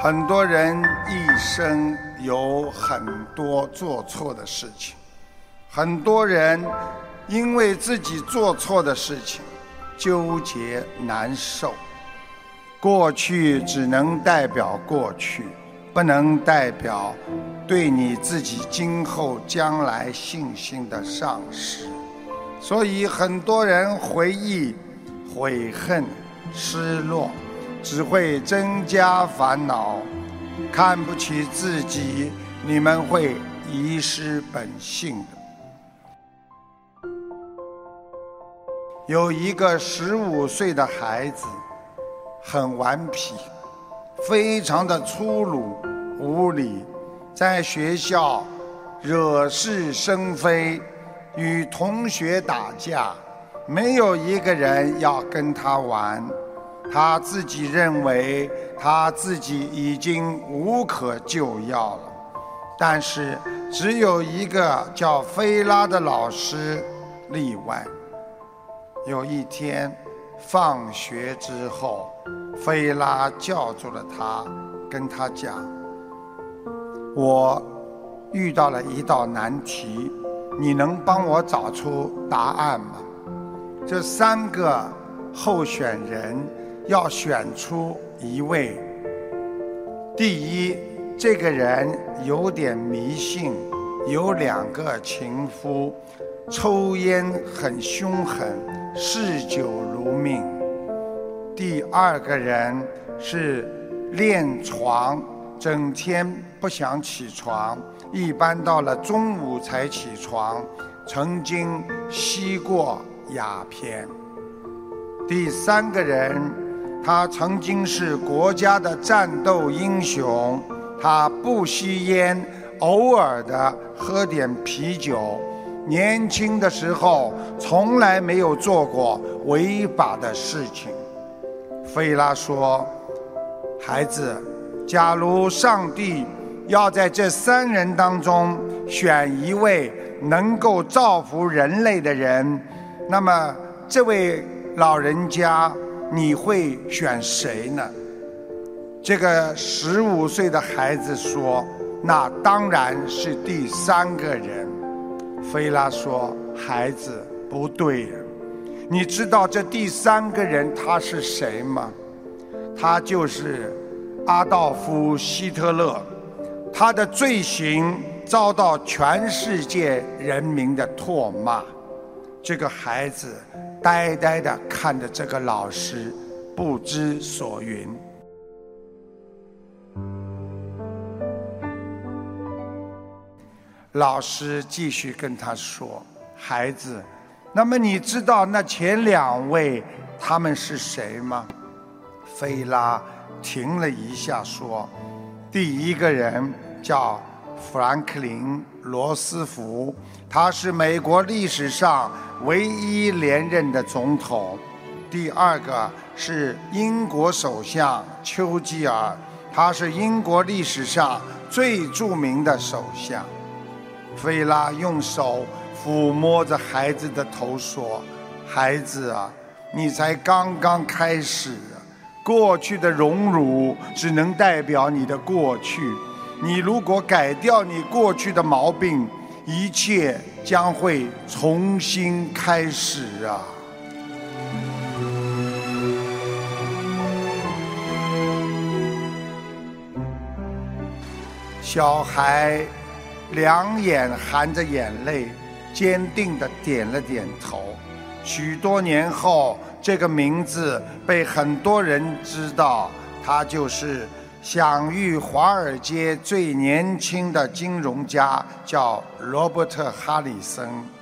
很多人一生有很多做错的事情，很多人因为自己做错的事情纠结难受。过去只能代表过去，不能代表对你自己今后将来信心的丧失。所以很多人回忆悔恨失落，只会增加烦恼。看不起自己，你们会遗失本性的。有一个15岁的孩子，很顽皮，非常的粗鲁无礼，在学校惹是生非，与同学打架，没有一个人要跟他玩。他自己认为他自己已经无可救药了，但是只有一个叫菲拉的老师例外。有一天放学之后，菲拉叫住了他，跟他讲：我遇到了一道难题，你能帮我找出答案吗？这3个候选人要选出一位。第一，这个人有点迷信，有2个情夫，抽烟很凶狠，嗜酒如命。第2个人是恋床，整天不想起床，一般到了中午才起床，曾经吸过鸦片。第3个人，他曾经是国家的战斗英雄，他不吸烟，偶尔的喝点啤酒，年轻的时候从来没有做过违法的事情。菲拉说：孩子，假如上帝要在这3人当中选一位能够造福人类的人，那么这位老人家你会选谁呢？这个15岁的孩子说：那当然是第3个人。菲拉说：孩子，不对呀，你知道这第3个人他是谁吗？他就是阿道夫·希特勒，他的罪行遭到全世界人民的唾骂。这个孩子呆呆地看着这个老师，不知所云。老师继续跟他说：孩子，那么你知道那前2位他们是谁吗？菲拉停了一下说：第1个人叫富兰克林·罗斯福，他是美国历史上唯一连任的总统。第2个是英国首相丘吉尔，他是英国历史上最著名的首相。菲拉用手抚摸着孩子的头说：孩子啊，你才刚刚开始，过去的荣辱只能代表你的过去，你如果改掉你过去的毛病，一切将会重新开始啊。小孩2眼含着眼泪，坚定地点了点头。许多年后，这个名字被很多人知道，他就是享誉华尔街最年轻的金融家，叫罗伯特·哈里森。